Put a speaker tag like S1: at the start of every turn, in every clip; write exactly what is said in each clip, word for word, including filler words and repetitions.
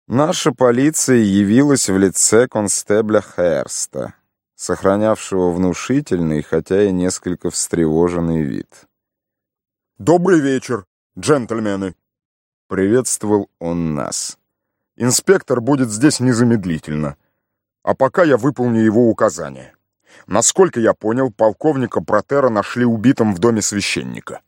S1: Наша полиция явилась в лице констебля Херста, сохранявшего внушительный, хотя и несколько встревоженный вид.
S2: «Добрый вечер, джентльмены!»
S1: — приветствовал он нас.
S2: «Инспектор будет здесь незамедлительно, а пока я выполню его указания. Насколько я понял, полковника Протера нашли убитым в доме священника».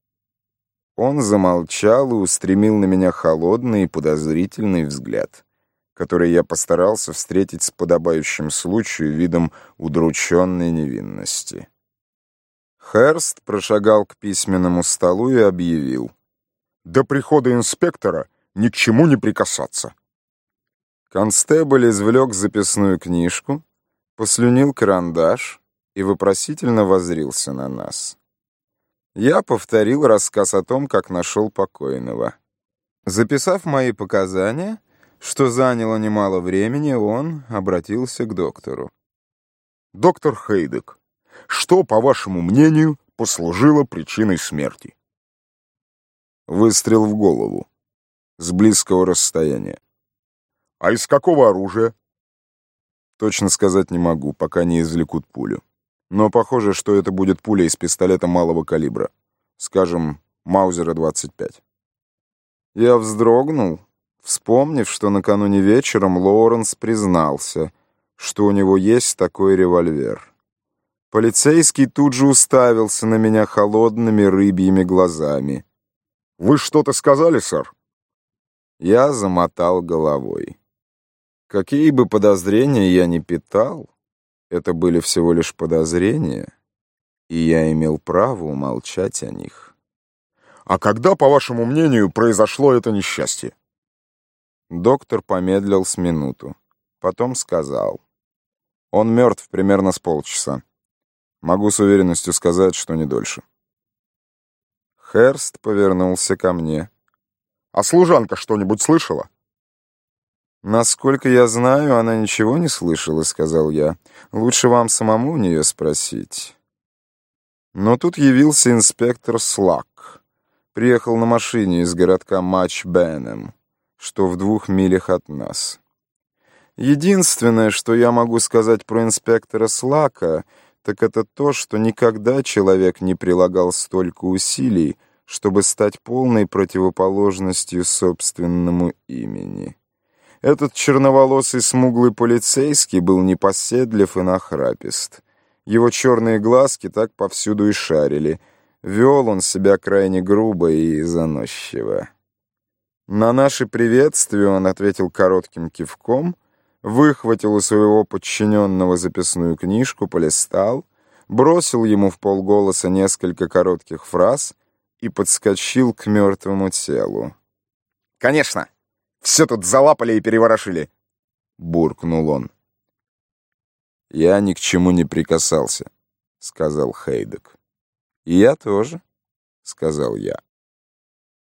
S1: Он замолчал и устремил на меня холодный и подозрительный взгляд, который я постарался встретить с подобающим случаю видом удрученной невинности. Херст прошагал к письменному столу и объявил:
S2: «До прихода инспектора ни к чему не прикасаться».
S1: Констебль извлек записную книжку, послюнил карандаш и вопросительно воззрился на нас. Я повторил рассказ о том, как нашел покойного. Записав мои показания, что заняло немало времени, он обратился к доктору.
S2: «Доктор Хейдек, что, по вашему мнению, послужило причиной смерти?»
S1: «Выстрел в голову. С близкого расстояния».
S2: «А из какого оружия?»
S1: «Точно сказать не могу, пока не извлекут пулю. Но похоже, что это будет пуля из пистолета малого калибра. Скажем, Маузера двадцать пять». Я вздрогнул, вспомнив, что накануне вечером Лоуренс признался, что у него есть такой револьвер. Полицейский тут же уставился на меня холодными рыбьими глазами.
S2: «Вы что-то сказали, сэр?»
S1: Я замотал головой. Какие бы подозрения я ни питал, это были всего лишь подозрения, и я имел право умолчать о них.
S2: «А когда, по вашему мнению, произошло это несчастье?»
S1: Доктор помедлил с минуту, потом сказал: «Он мертв примерно с полчаса. Могу с уверенностью сказать, что не дольше». Херст повернулся ко мне.
S2: «А служанка что-нибудь слышала?»
S1: «Насколько я знаю, она ничего не слышала», — сказал я. «Лучше вам самому у нее спросить». Но тут явился инспектор Слак. Приехал на машине из городка Матч-Бенем, что в двух милях от нас. Единственное, что я могу сказать про инспектора Слака, так это то, что никогда человек не прилагал столько усилий, чтобы стать полной противоположностью собственному имени. Этот черноволосый смуглый полицейский был непоседлив и нахрапист. Его черные глазки так повсюду и шарили. Вел он себя крайне грубо и заносчиво. На наше приветствие он ответил коротким кивком, выхватил у своего подчиненного записную книжку, полистал, бросил ему в полголоса несколько коротких фраз и подскочил к мертвому телу.
S2: «Конечно! Все тут залапали и переворошили!»
S1: — буркнул он. «Я ни к чему не прикасался», — сказал Хейдек. «И я тоже», — сказал я.